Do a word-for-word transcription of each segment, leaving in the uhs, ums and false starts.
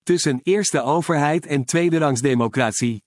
Tussen eerste overheid en tweederangsdemocratie.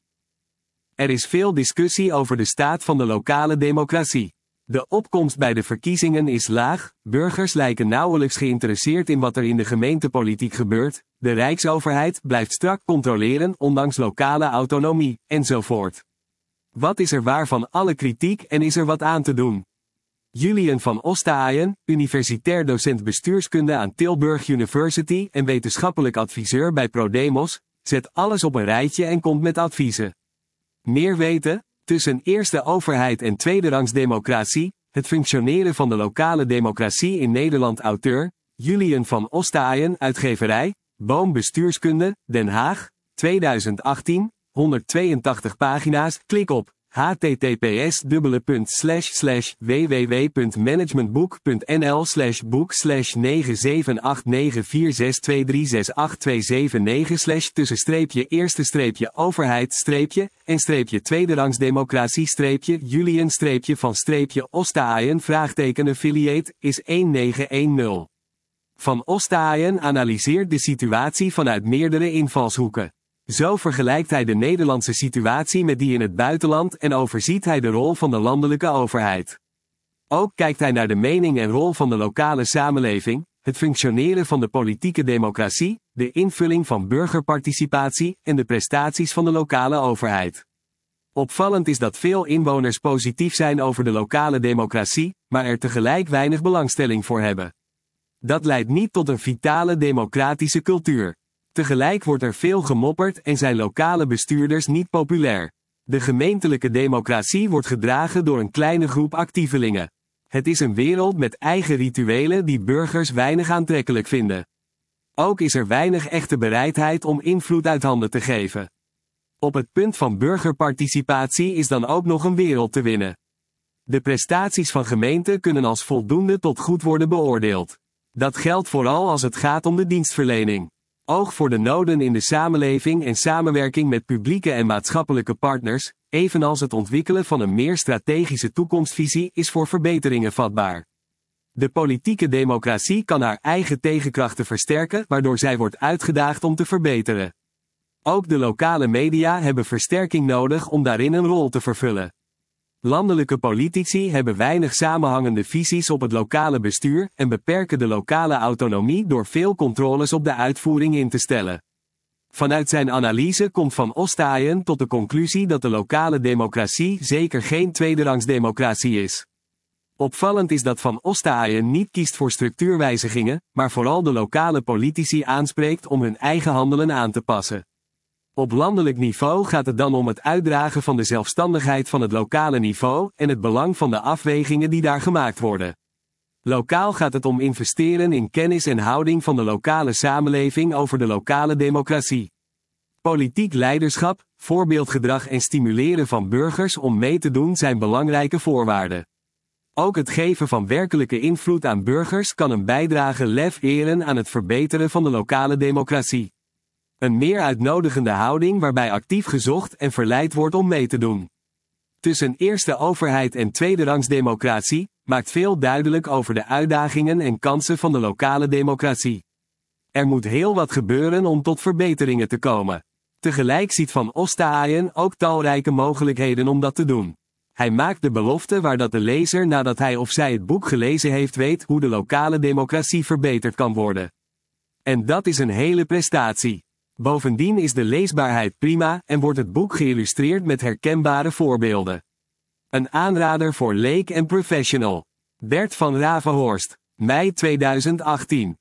Er is veel discussie over de staat van de lokale democratie. De opkomst bij de verkiezingen is laag, burgers lijken nauwelijks geïnteresseerd in wat er in de gemeentepolitiek gebeurt, de rijksoverheid blijft strak controleren ondanks lokale autonomie, enzovoort. Wat is er waar van alle kritiek en is er wat aan te doen? Julian van Ostaaien, universitair docent bestuurskunde aan Tilburg University en wetenschappelijk adviseur bij ProDemos, zet alles op een rijtje en komt met adviezen. Meer weten? Tussen eerste overheid en tweederangsdemocratie, het functioneren van de lokale democratie in Nederland. Auteur, Julian van Ostaaien, uitgeverij, Boom Bestuurskunde, Den Haag, tweeduizend achttien, honderdtweeëntachtig pagina's. Klik op h t t p s slash slash w w w punt managementboek punt n l slash boek slash negen zeven acht negen vier zes twee drie zes acht twee zeven negen slash tussen streepje eerste streepje overheid streepje en streepje tweederangsdemocratie streepje Julian streepje van streepje Ostaaien vraagteken affiliate is een negen een nul. Van Ostaaien analyseert de situatie vanuit meerdere invalshoeken. Zo vergelijkt hij de Nederlandse situatie met die in het buitenland en overziet hij de rol van de landelijke overheid. Ook kijkt hij naar de mening en rol van de lokale samenleving, het functioneren van de politieke democratie, de invulling van burgerparticipatie en de prestaties van de lokale overheid. Opvallend is dat veel inwoners positief zijn over de lokale democratie, maar er tegelijk weinig belangstelling voor hebben. Dat leidt niet tot een vitale democratische cultuur. Tegelijk wordt er veel gemopperd en zijn lokale bestuurders niet populair. De gemeentelijke democratie wordt gedragen door een kleine groep actievelingen. Het is een wereld met eigen rituelen die burgers weinig aantrekkelijk vinden. Ook is er weinig echte bereidheid om invloed uit handen te geven. Op het punt van burgerparticipatie is dan ook nog een wereld te winnen. De prestaties van gemeenten kunnen als voldoende tot goed worden beoordeeld. Dat geldt vooral als het gaat om de dienstverlening. Oog voor de noden in de samenleving en samenwerking met publieke en maatschappelijke partners, evenals het ontwikkelen van een meer strategische toekomstvisie, is voor verbeteringen vatbaar. De politieke democratie kan haar eigen tegenkrachten versterken, waardoor zij wordt uitgedaagd om te verbeteren. Ook de lokale media hebben versterking nodig om daarin een rol te vervullen. Landelijke politici hebben weinig samenhangende visies op het lokale bestuur en beperken de lokale autonomie door veel controles op de uitvoering in te stellen. Vanuit zijn analyse komt Van Ostaaien tot de conclusie dat de lokale democratie zeker geen tweederangsdemocratie is. Opvallend is dat Van Ostaaien niet kiest voor structuurwijzigingen, maar vooral de lokale politici aanspreekt om hun eigen handelen aan te passen. Op landelijk niveau gaat het dan om het uitdragen van de zelfstandigheid van het lokale niveau en het belang van de afwegingen die daar gemaakt worden. Lokaal gaat het om investeren in kennis en houding van de lokale samenleving over de lokale democratie. Politiek leiderschap, voorbeeldgedrag en stimuleren van burgers om mee te doen zijn belangrijke voorwaarden. Ook het geven van werkelijke invloed aan burgers kan een bijdrage leveren aan het verbeteren van de lokale democratie. Een meer uitnodigende houding waarbij actief gezocht en verleid wordt om mee te doen. Tussen eerste overheid en tweederangsdemocratie maakt veel duidelijk over de uitdagingen en kansen van de lokale democratie. Er moet heel wat gebeuren om tot verbeteringen te komen. Tegelijk ziet Van Ostaaien ook talrijke mogelijkheden om dat te doen. Hij maakt de belofte waar dat de lezer nadat hij of zij het boek gelezen heeft weet hoe de lokale democratie verbeterd kan worden. En dat is een hele prestatie. Bovendien is de leesbaarheid prima en wordt het boek geïllustreerd met herkenbare voorbeelden. Een aanrader voor leek en professional. Bert van Ravenhorst, mei tweeduizend achttien.